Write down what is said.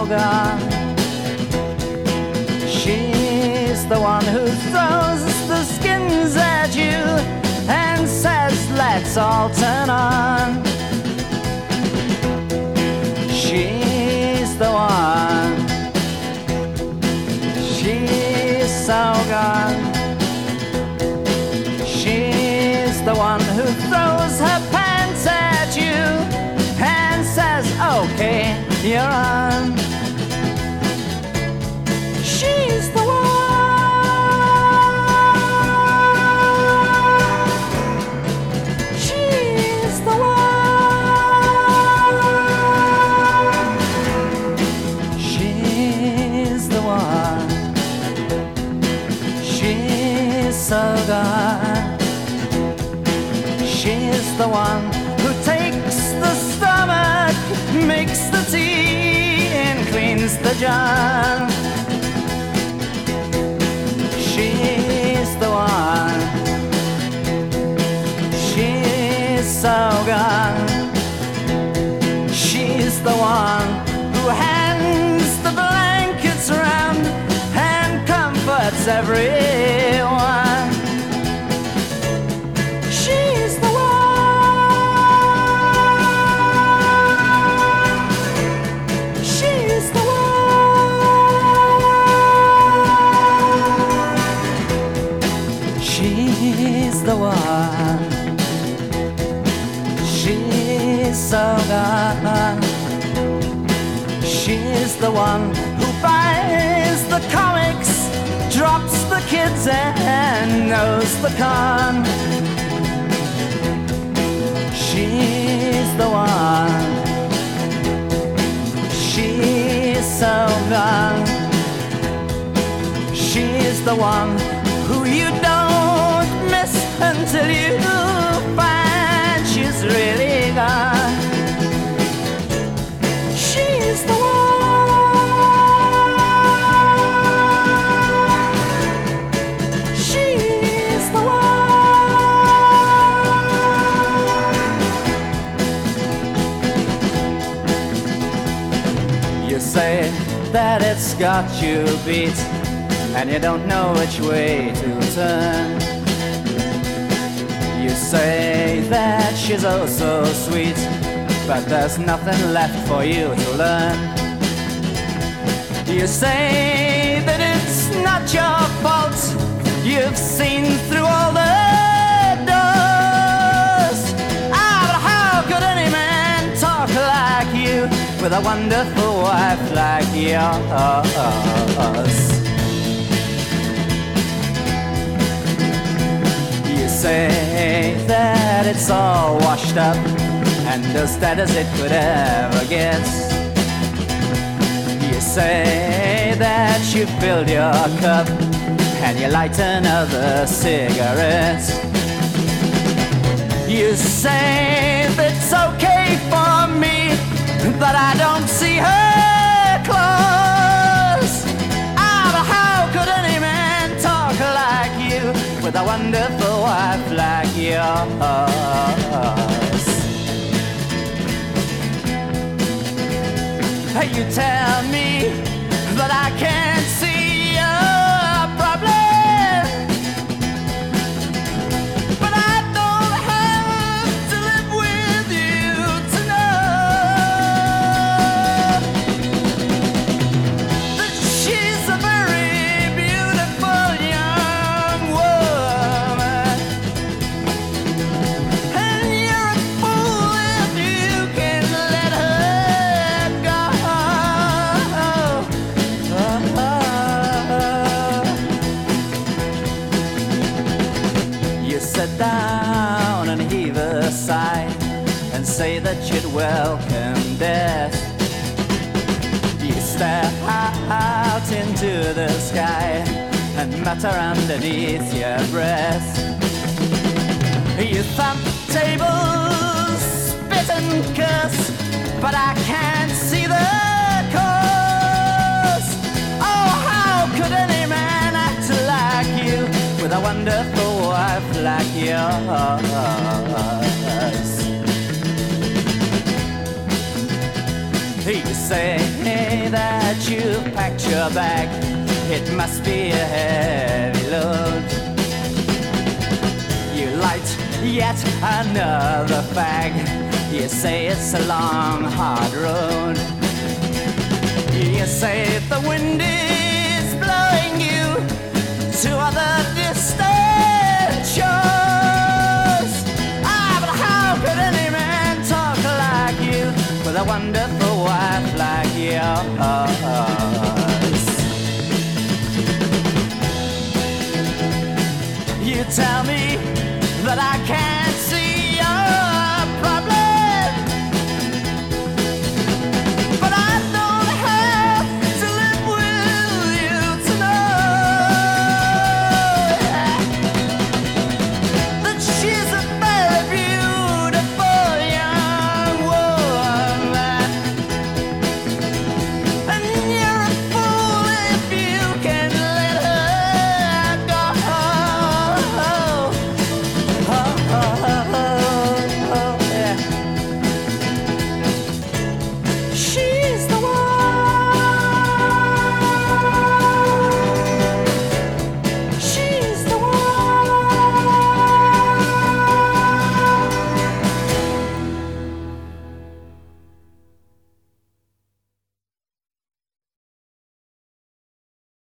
gone. She's the one who throws the skins at you and says, let's all turn on. She's the one. She's so gone. She's the one who throws her pants at you and says, okay, you're on. She's the one. She's the one. She's the one. She's so gone. She's the one who takes the stomach, makes the tea, and cleans the jar. She's the one. She's so gone. She's the one who hands the blankets around and comforts everyone. She's the one. She's the one. She's the one. She's so gone. She's the one who buys the comics, drops the kids and knows the con. She's the one. She's so gone. She's the one who you don't miss until you find she's really gone. She's the one. She's the one. You say that it's got you beat and you don't know which way to turn. You say that she's oh so sweet, but there's nothing left for you to learn. You say that it's not your fault, you've seen through all the doors. Ah, but how could any man talk like you with a wonderful wife like yours? You say that it's all washed up and as dead as it could ever get. You say that you filled your cup and you light another cigarette. You say that it's okay for me that I don't see her clothes. Ah, but how could any man talk like you with a wonderful wife like yours? You tell me that I can't see your problem, but I don't have to live with you to know that she's a very beautiful young woman, and you're a fool if you can let her go. You sit down and heave a sigh and say that you'd welcome death. You stare out into the sky and mutter underneath your breath. You thump tables, spit and curse, but I can't see the cause. Oh, how could any man act like you with a wonderful wife like yours? You say that you've packed your bag. It must be a heavy load. You light yet another fag. You say it's a long, hard road. You say the wind is blowing you to other distant shores. Ah, but how could any man talk like you with a wonderful wife like yours? You tell me that I can't